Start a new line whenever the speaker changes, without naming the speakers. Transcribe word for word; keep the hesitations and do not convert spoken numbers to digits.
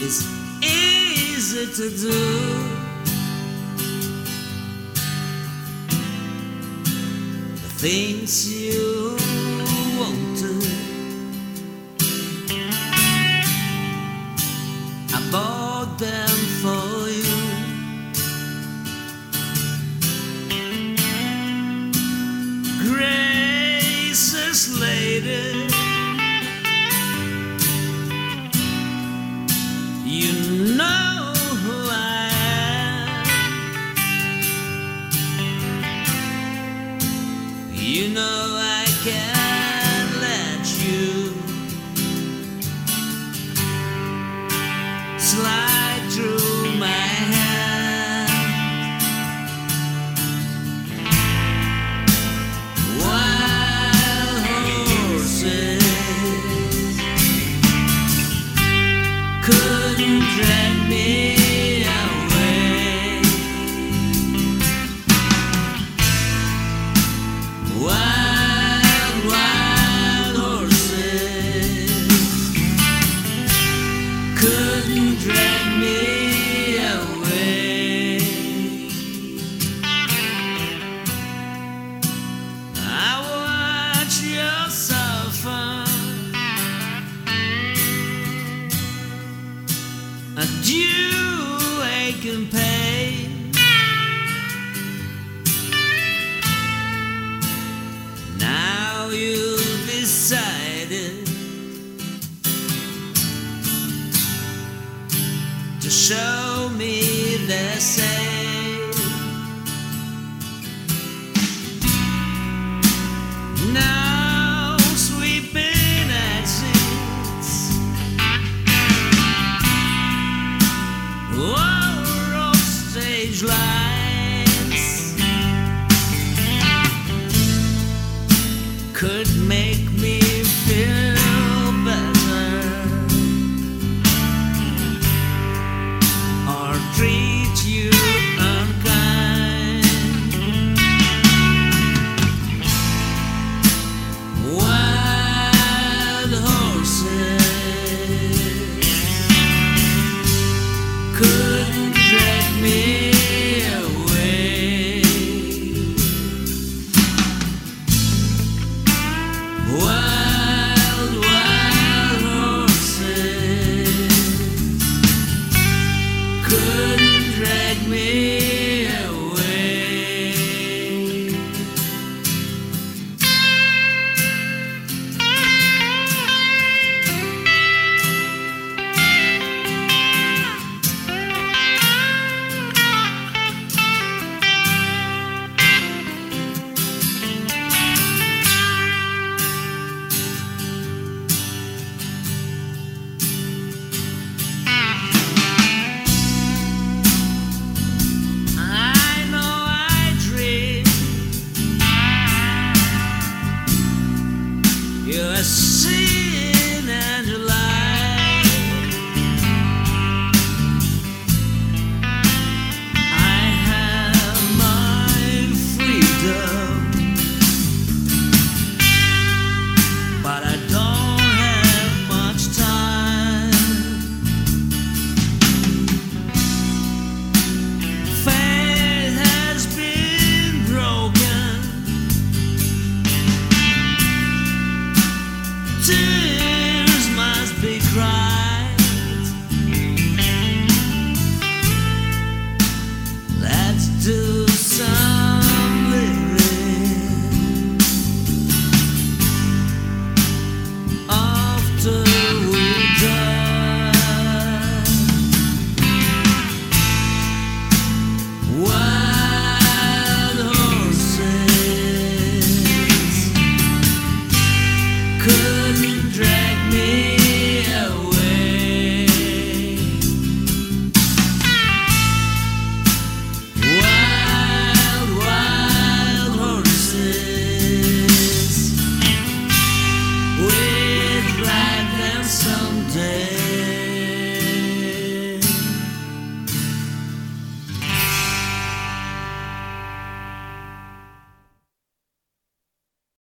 is easy to do. The things you won't do, I bought them for you. Gracious lady, you know who I am. You know I can't let you slide through my hand. Wild horses couldn't drag me away. Wild, wild horses couldn't drag me away. I watch you suffer, and you ache and pain. Now you've decided to show me the same. Now sweeping exits over off stage lines could make me feel better, or treat you unkind. Wild horses couldn't drag me away. Wild, wild horses couldn't drag me away. I know I dream you are seeing and you lie. I have my freedom, but I don't have much time. Faith has been broken. To